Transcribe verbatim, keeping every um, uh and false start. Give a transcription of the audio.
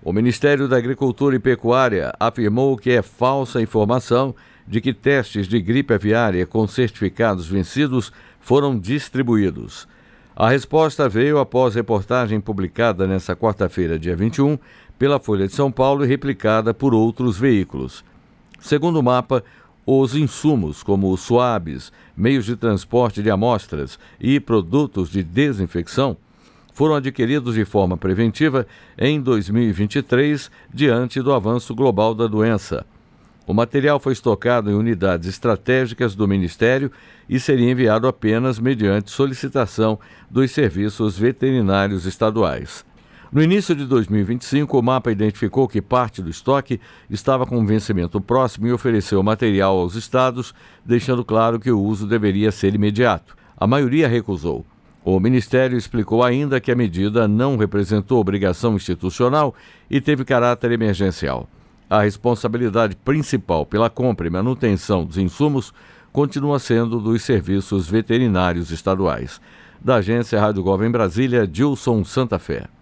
O Ministério da Agricultura e Pecuária afirmou que é falsa a informação de que testes de gripe aviária com certificados vencidos foram distribuídos. A resposta veio após reportagem publicada nesta quarta-feira, dia vinte e um, pela Folha de São Paulo e replicada por outros veículos. Segundo o mapa, os insumos, como suaves, meios de transporte de amostras e produtos de desinfecção, foram adquiridos de forma preventiva em dois mil e vinte e três, diante do avanço global da doença. O material foi estocado em unidades estratégicas do Ministério e seria enviado apenas mediante solicitação dos serviços veterinários estaduais. No início de dois mil e vinte e cinco, o mapa identificou que parte do estoque estava com vencimento próximo e ofereceu o material aos estados, deixando claro que o uso deveria ser imediato. A maioria recusou. O Ministério explicou ainda que a medida não representou obrigação institucional e teve caráter emergencial. A responsabilidade principal pela compra e manutenção dos insumos continua sendo dos serviços veterinários estaduais. Da agência Rádio Gov em Brasília, Dilson Santa Fé.